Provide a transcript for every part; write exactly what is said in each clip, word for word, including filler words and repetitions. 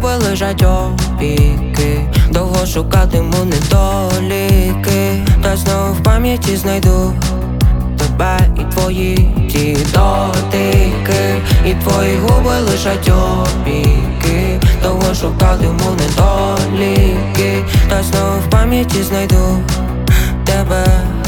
губи лежать опіки, довго шукатиму недоліки, та знов в пам'яті знайду тебе і твої ті дотики, і твої губи лежать опіки, довго шукатиму недоліки, та знов в пам'яті знайду тебе.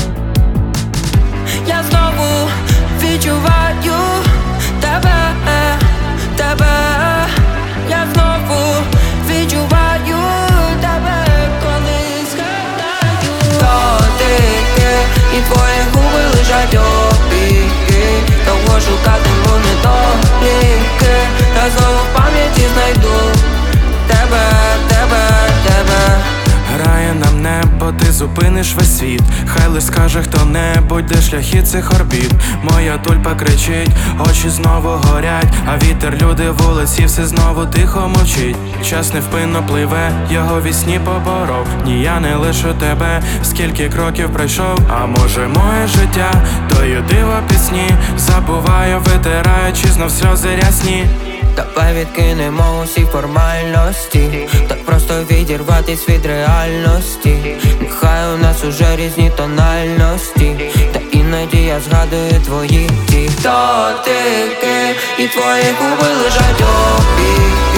Я знову відчуваю тебе, тебе. Я знову відчуваю тебе, коли згадаю дотики, і твої губи лежать опіки, довго шукатиму недоліки, та знову в пам'яті знайду тебе, тебе, тебе. Грає нам небо, ти зупиниш весь світ. Хай лиш скаже хто-небудь, де шляхи цих орбіт. Моя тульпа кричить, очі знову горять, а вітер, люди, вулиці, все знову тихо мовчить. Час невпинно пливе, його вісні поборов. Ні, я не лишу тебе, скільки кроків пройшов. А може моє життя, тою диво пісні. Забуваю, витираючи знов сльози рясні. Давай відкинемо усі формальності, так просто відірватись від реальності. Нехай у нас уже різні тональності, та іноді я згадую твої ті дотики, і твої губи лежать опіки,